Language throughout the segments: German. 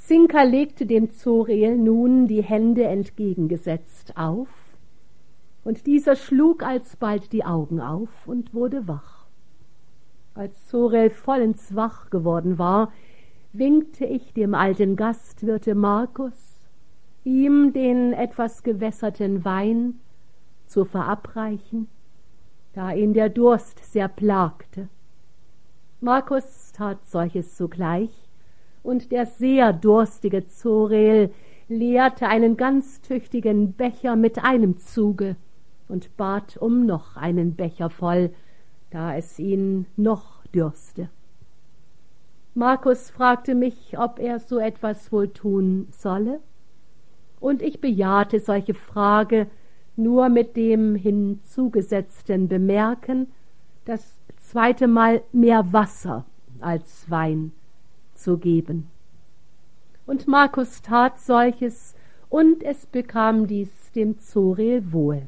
Zinka legte dem Zorel nun die Hände entgegengesetzt auf, und dieser schlug alsbald die Augen auf und wurde wach. Als Zorel vollends wach geworden war, winkte ich dem alten Gastwirte Markus, ihm den etwas gewässerten Wein zu verabreichen, da ihn der Durst sehr plagte. Markus tat solches sogleich, und der sehr durstige Zorel leerte einen ganz tüchtigen Becher mit einem Zuge und bat um noch einen Becher voll, da es ihn noch dürste. Markus fragte mich, ob er so etwas wohl tun solle, und ich bejahte solche Frage nur mit dem hinzugesetzten Bemerken, das zweite Mal mehr Wasser als Wein zu geben. Und Markus tat solches, und es bekam dies dem Zorel wohl.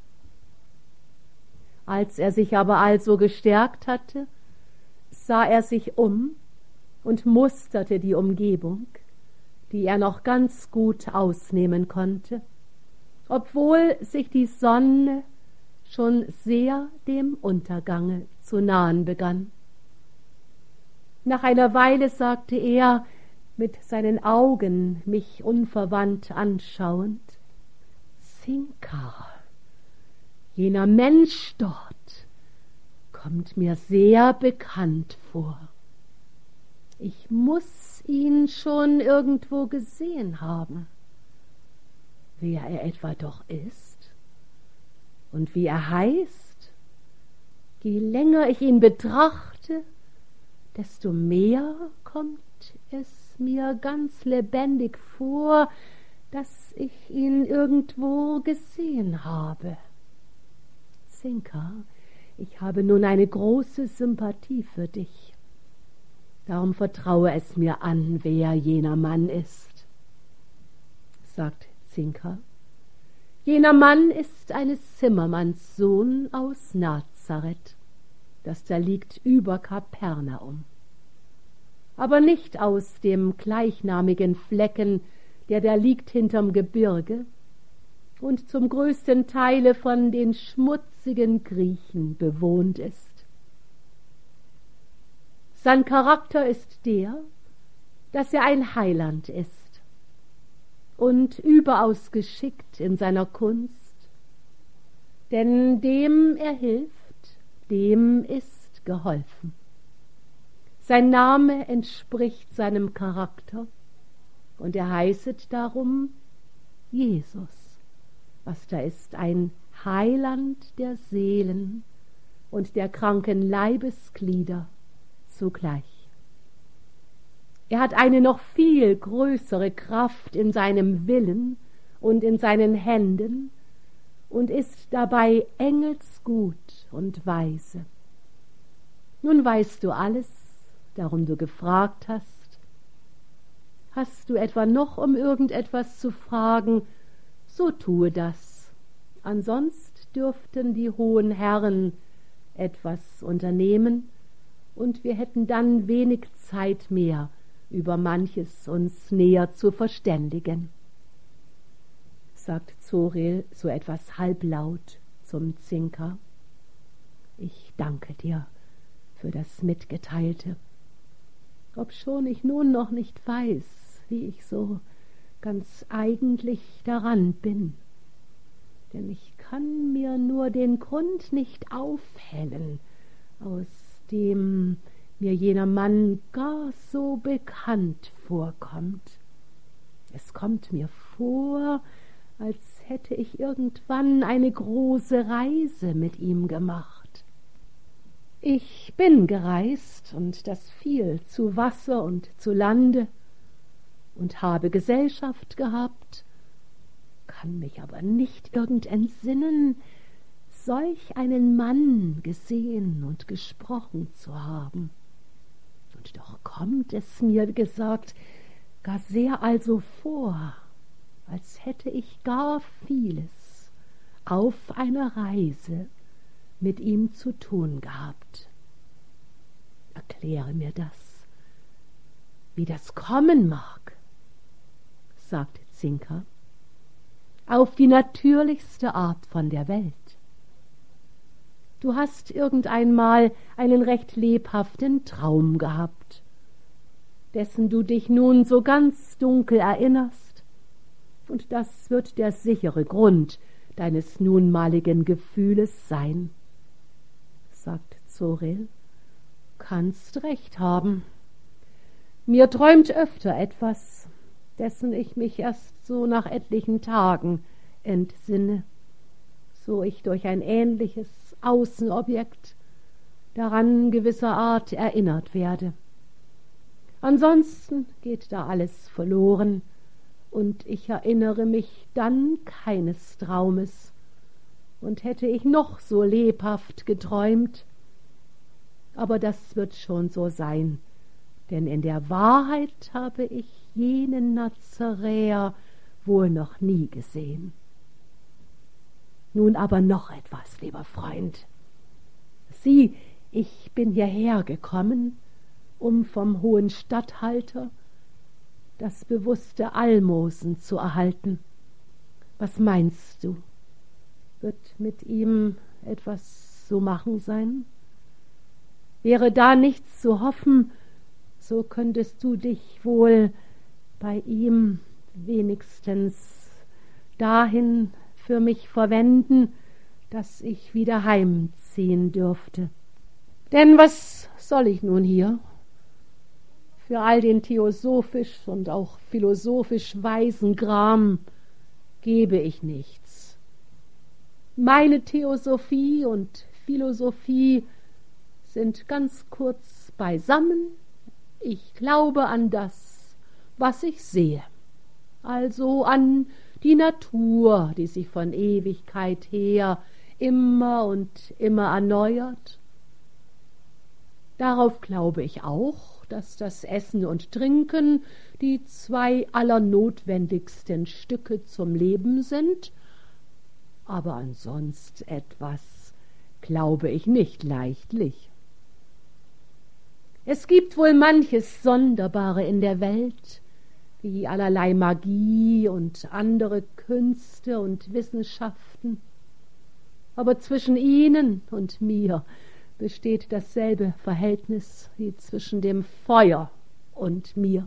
Als er sich aber also gestärkt hatte, sah er sich um und musterte die Umgebung, die er noch ganz gut ausnehmen konnte, obwohl sich die Sonne schon sehr dem Untergange zu nahen begann. Nach einer Weile sagte er, mit seinen Augen mich unverwandt anschauend: Zinka, jener Mensch dort kommt mir sehr bekannt vor. Ich muß ihn schon irgendwo gesehen haben. Wer er etwa doch ist und wie er heißt, je länger ich ihn betrachte, desto mehr kommt es mir ganz lebendig vor, dass ich ihn irgendwo gesehen habe. Zinka, ich habe nun eine große Sympathie für dich. Darum vertraue es mir an, wer jener Mann ist. Sagt Zinka: Jener Mann ist eines Zimmermanns Sohn aus Nazareth, das da liegt über Kapernaum, aber nicht aus dem gleichnamigen Flecken, der da liegt hinterm Gebirge und zum größten Teile von den schmutzigen Griechen bewohnt ist. Sein Charakter ist der, dass er ein Heiland ist und überaus geschickt in seiner Kunst, denn dem er hilft, dem ist geholfen. Sein Name entspricht seinem Charakter, und er heißet darum Jesus, was da ist ein Heiland der Seelen und der kranken Leibesglieder zugleich. Er hat eine noch viel größere Kraft in seinem Willen und in seinen Händen und ist dabei engelsgut und weise. Nun weißt du alles, darum du gefragt hast. Hast du etwa noch um irgendetwas zu fragen, so tue das. Ansonst dürften die hohen Herren etwas unternehmen, und wir hätten dann wenig Zeit mehr, über manches uns näher zu verständigen. Sagt Zorel so etwas halblaut zum Zinka: Ich danke dir für das Mitgeteilte, obschon ich nun noch nicht weiß, wie ich so ganz eigentlich daran bin, denn ich kann mir nur den Grund nicht aufhellen, aus dem mir jener Mann gar so bekannt vorkommt. Es kommt mir vor, als hätte ich irgendwann eine große Reise mit ihm gemacht. Ich bin gereist, und das viel zu Wasser und zu Lande, und habe Gesellschaft gehabt, kann mich aber nicht irgend entsinnen, solch einen Mann gesehen und gesprochen zu haben. Und doch kommt es mir, wie gesagt, gar sehr also vor, als hätte ich gar vieles auf einer Reise mit ihm zu tun gehabt. Erkläre mir das, wie das kommen mag, sagte Zinka, auf die natürlichste Art von der Welt. Du hast irgendeinmal einen recht lebhaften Traum gehabt, dessen du dich nun so ganz dunkel erinnerst, und das wird der sichere Grund deines nunmaligen Gefühles sein, sagt Zoril. Kannst recht haben. Mir träumt öfter etwas, dessen ich mich erst so nach etlichen Tagen entsinne, so ich durch ein ähnliches Außenobjekt daran gewisser Art erinnert werde. Ansonsten geht da alles verloren, und ich erinnere mich dann keines Traumes, und hätte ich noch so lebhaft geträumt, aber das wird schon so sein, denn in der Wahrheit habe ich jenen Nazaräer wohl noch nie gesehen. Nun aber noch etwas, lieber Freund. Sieh, ich bin hierher gekommen, um vom hohen Statthalter das bewusste Almosen zu erhalten. Was meinst du? Wird mit ihm etwas zu machen sein? Wäre da nichts zu hoffen, so könntest du dich wohl bei ihm wenigstens dahin für mich verwenden, dass ich wieder heimziehen dürfte. Denn was soll ich nun hier? Für all den theosophisch und auch philosophisch weisen Gram gebe ich nichts. Meine Theosophie und Philosophie sind ganz kurz beisammen. Ich glaube an das, was ich sehe, also an die Natur, die sich von Ewigkeit her immer und immer erneuert. Darauf glaube ich auch, dass das Essen und Trinken die zwei allernotwendigsten Stücke zum Leben sind, aber ansonst etwas glaube ich nicht leichtlich. Es gibt wohl manches Sonderbare in der Welt, wie allerlei Magie und andere Künste und Wissenschaften, aber zwischen ihnen und mir besteht dasselbe Verhältnis wie zwischen dem Feuer und mir.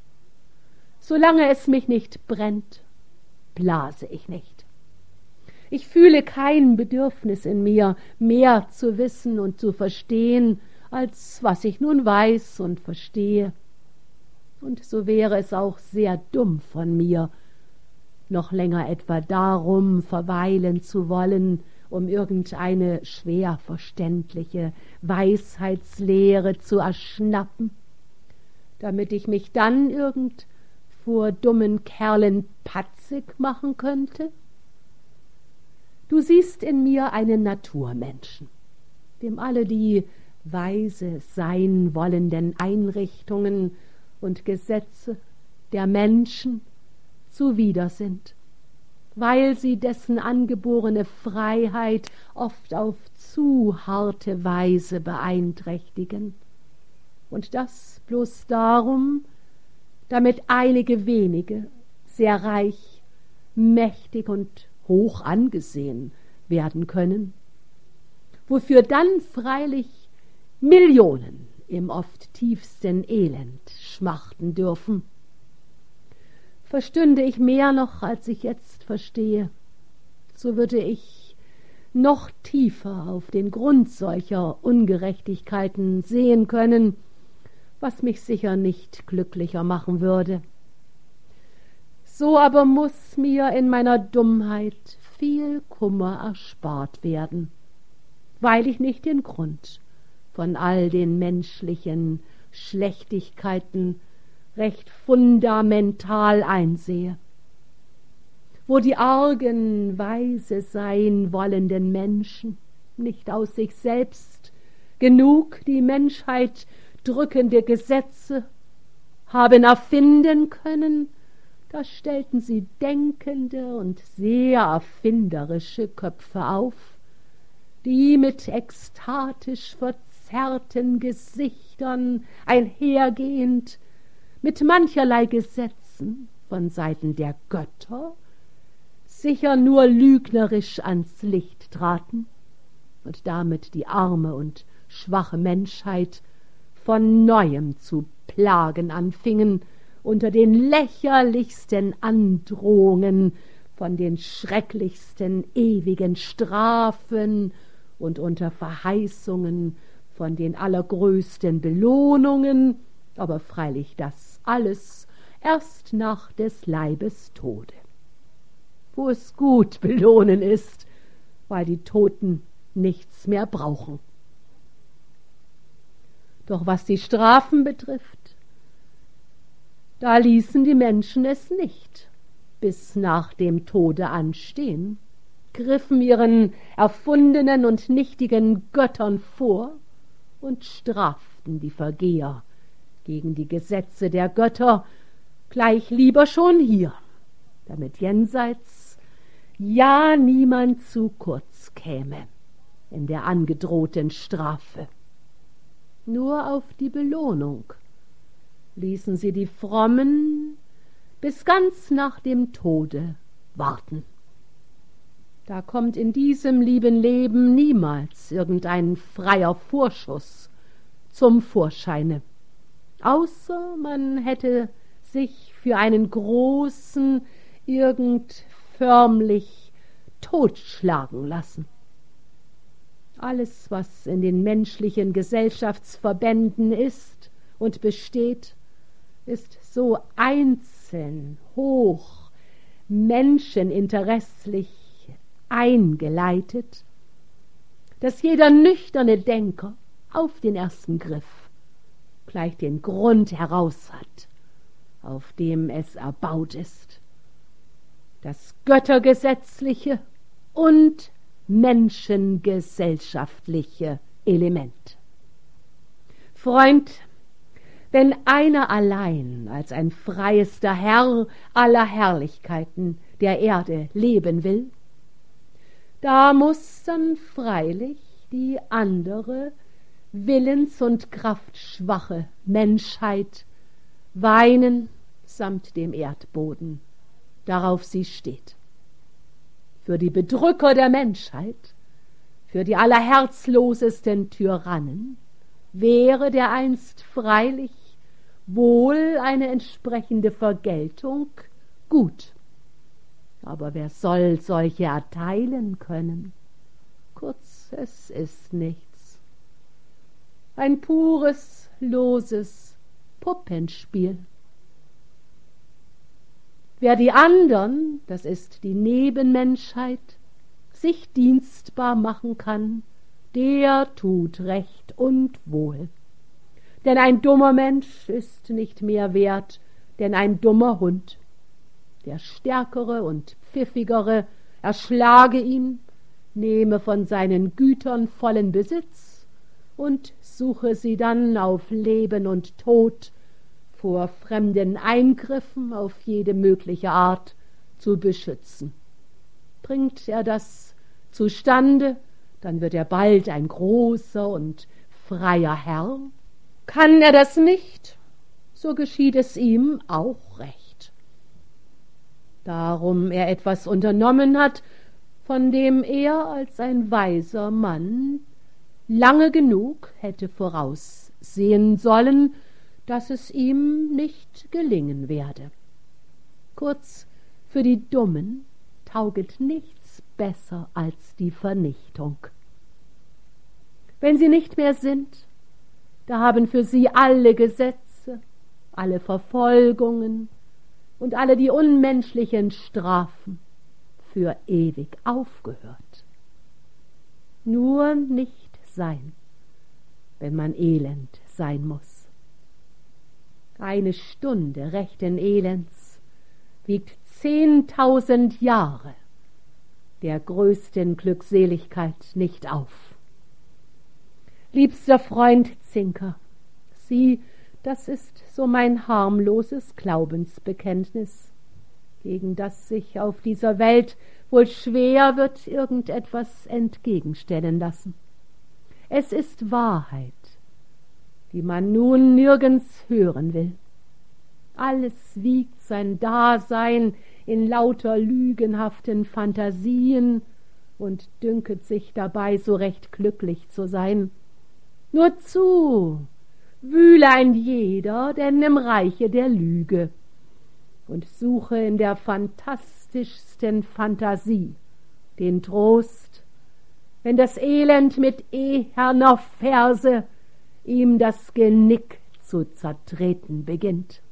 Solange es mich nicht brennt, blase ich nicht. Ich fühle kein Bedürfnis in mir, mehr zu wissen und zu verstehen, als was ich nun weiß und verstehe. Und so wäre es auch sehr dumm von mir, noch länger etwa darum verweilen zu wollen, um irgendeine schwer verständliche Weisheitslehre zu erschnappen, damit ich mich dann irgend vor dummen Kerlen patzig machen könnte? Du siehst in mir einen Naturmenschen, dem alle die weise sein wollenden Einrichtungen und Gesetze der Menschen zuwider sind, weil sie dessen angeborene Freiheit oft auf zu harte Weise beeinträchtigen, und das bloß darum, damit einige wenige sehr reich, mächtig und hoch angesehen werden können, wofür dann freilich Millionen im oft tiefsten Elend schmachten dürfen. Verstünde ich mehr noch, als ich jetzt verstehe, so würde ich noch tiefer auf den Grund solcher Ungerechtigkeiten sehen können, was mich sicher nicht glücklicher machen würde. So aber muß mir in meiner Dummheit viel Kummer erspart werden, weil ich nicht den Grund von all den menschlichen Schlechtigkeiten recht fundamental einsehe, wo die argen, weise sein wollenden Menschen nicht aus sich selbst genug die Menschheit drückende Gesetze haben erfinden können, da stellten sie denkende und sehr erfinderische Köpfe auf, die mit ekstatisch verzerrten Gesichtern einhergehend mit mancherlei Gesetzen von Seiten der Götter sicher nur lügnerisch ans Licht traten und damit die arme und schwache Menschheit von neuem zu plagen anfingen, unter den lächerlichsten Androhungen, von den schrecklichsten ewigen Strafen und unter Verheißungen von den allergrößten Belohnungen, aber freilich das alles erst nach des Leibes Tode, wo es gut belohnen ist, weil die Toten nichts mehr brauchen. Doch was die Strafen betrifft, da ließen die Menschen es nicht bis nach dem Tode anstehen, griffen ihren erfundenen und nichtigen Göttern vor und straften die Vergeher gegen die Gesetze der Götter gleich lieber schon hier, damit jenseits ja niemand zu kurz käme in der angedrohten Strafe. Nur auf die Belohnung ließen sie die Frommen bis ganz nach dem Tode warten. Da kommt in diesem lieben Leben niemals irgendein freier Vorschuss zum Vorscheine, außer man hätte sich für einen großen irgend förmlich totschlagen lassen. Alles, was in den menschlichen Gesellschaftsverbänden ist und besteht, ist so einzeln, hoch, menscheninteresslich eingeleitet, dass jeder nüchterne Denker auf den ersten Griff gleich den Grund heraus hat, auf dem es erbaut ist. Das göttergesetzliche und menschengesellschaftliche Element. Freund, wenn einer allein als ein freiester Herr aller Herrlichkeiten der Erde leben will, da muß dann freilich die andere willens- und kraftschwache Menschheit weinen samt dem Erdboden, darauf sie steht. Für die Bedrücker der Menschheit, für die allerherzlosesten Tyrannen, wäre dereinst freilich wohl eine entsprechende Vergeltung gut. Aber wer soll solche erteilen können? Kurz, es ist nichts. Ein pures, loses Puppenspiel. Wer die andern, das ist die Nebenmenschheit, sich dienstbar machen kann, der tut recht und wohl. Denn ein dummer Mensch ist nicht mehr wert, denn ein dummer Hund. Der Stärkere und Pfiffigere erschlage ihn, nehme von seinen Gütern vollen Besitz und suche sie dann auf Leben und Tod vor fremden Eingriffen auf jede mögliche Art zu beschützen. Bringt er das zustande, dann wird er bald ein großer und freier Herr. Kann er das nicht, so geschieht es ihm auch recht. Darum er etwas unternommen hat, von dem er als ein weiser Mann lange genug hätte voraussehen sollen, dass es ihm nicht gelingen werde. Kurz, für die Dummen tauget nichts besser als die Vernichtung. Wenn sie nicht mehr sind, da haben für sie alle Gesetze, alle Verfolgungen und alle die unmenschlichen Strafen für ewig aufgehört. Nur nicht sein, wenn man elend sein muss. Eine Stunde rechten Elends wiegt 10.000 Jahre der größten Glückseligkeit nicht auf. Liebster Freund Zinker, sieh, das ist so mein harmloses Glaubensbekenntnis, gegen das sich auf dieser Welt wohl schwer wird irgendetwas entgegenstellen lassen. Es ist Wahrheit, die man nun nirgends hören will. Alles wiegt sein Dasein in lauter lügenhaften Phantasien und dünket sich dabei, so recht glücklich zu sein. Nur zu, wühle ein jeder, denn im Reiche der Lüge, und suche in der fantastischsten Phantasie den Trost, wenn das Elend mit eherner Verse ihm das Genick zu zertreten beginnt.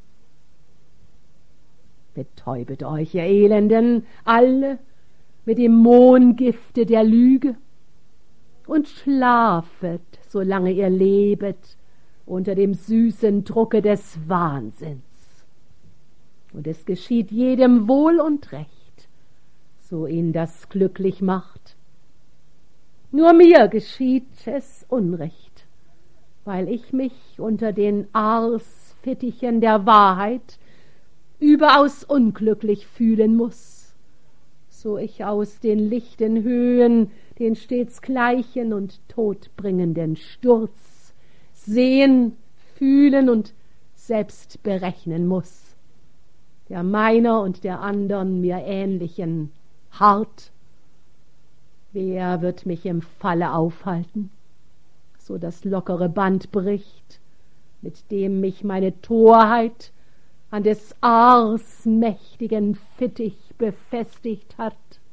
Betäubet euch, ihr Elenden, alle mit dem Mohngifte der Lüge, und schlafet, solange ihr lebet, unter dem süßen Drucke des Wahnsinns. Und es geschieht jedem wohl und recht, so ihn das glücklich macht. Nur mir geschieht es Unrecht, weil ich mich unter den Arsfittichen der Wahrheit überaus unglücklich fühlen muß, so ich aus den lichten Höhen den stets gleichen und todbringenden Sturz sehen, fühlen und selbst berechnen muß, der meiner und der andern mir ähnlichen hart. Wer wird mich im Falle aufhalten, so das lockere Band bricht, mit dem mich meine Torheit an des Ars mächtigen Fittich befestigt hat?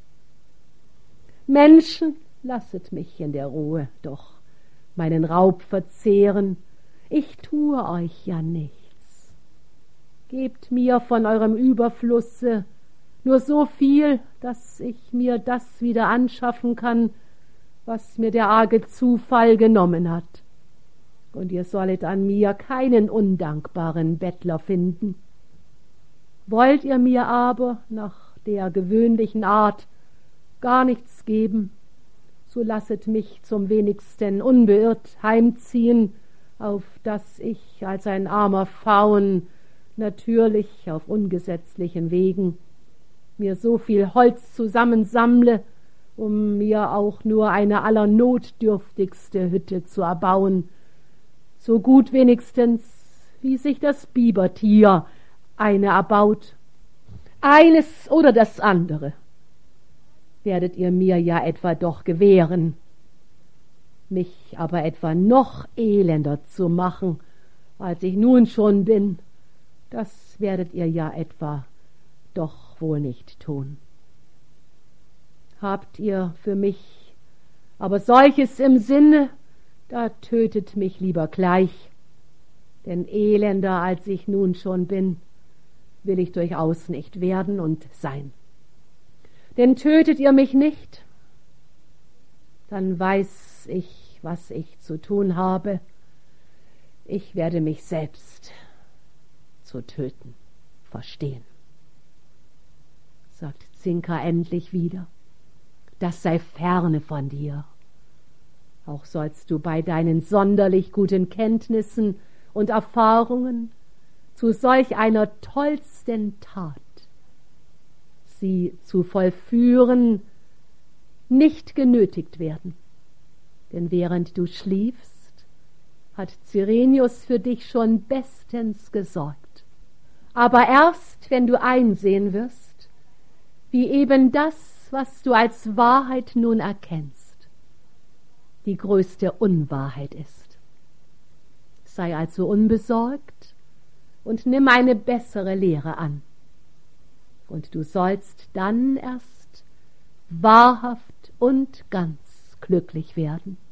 Menschen, lasset mich in der Ruhe doch meinen Raub verzehren, ich tue euch ja nichts. Gebt mir von eurem Überflusse nur so viel, dass ich mir das wieder anschaffen kann, was mir der arge Zufall genommen hat. Und ihr sollet an mir keinen undankbaren Bettler finden. Wollt ihr mir aber nach der gewöhnlichen Art gar nichts geben, so lasset mich zum wenigsten unbeirrt heimziehen, auf dass ich als ein armer Faun natürlich auf ungesetzlichen Wegen mir so viel Holz zusammensammle, um mir auch nur eine allernotdürftigste Hütte zu erbauen, so gut wenigstens, wie sich das Bibertier eine erbaut. Eines oder das andere werdet ihr mir ja etwa doch gewähren. Mich aber etwa noch elender zu machen, als ich nun schon bin, das werdet ihr ja etwa doch wohl nicht tun. Habt ihr für mich aber solches im Sinne, da tötet mich lieber gleich, denn elender als ich nun schon bin, will ich durchaus nicht werden und sein. Denn tötet ihr mich nicht, dann weiß ich, was ich zu tun habe. Ich werde mich selbst zu töten verstehen. Sagt Zinka endlich wieder, das sei ferne von dir. Auch sollst du bei deinen sonderlich guten Kenntnissen und Erfahrungen zu solch einer tollsten Tat, sie zu vollführen, nicht genötigt werden. Denn während du schliefst, hat Cyrenius für dich schon bestens gesorgt. Aber erst, wenn du einsehen wirst, wie eben das, was du als Wahrheit nun erkennst, die größte Unwahrheit ist. Sei also unbesorgt und nimm eine bessere Lehre an. Und du sollst dann erst wahrhaft und ganz glücklich werden.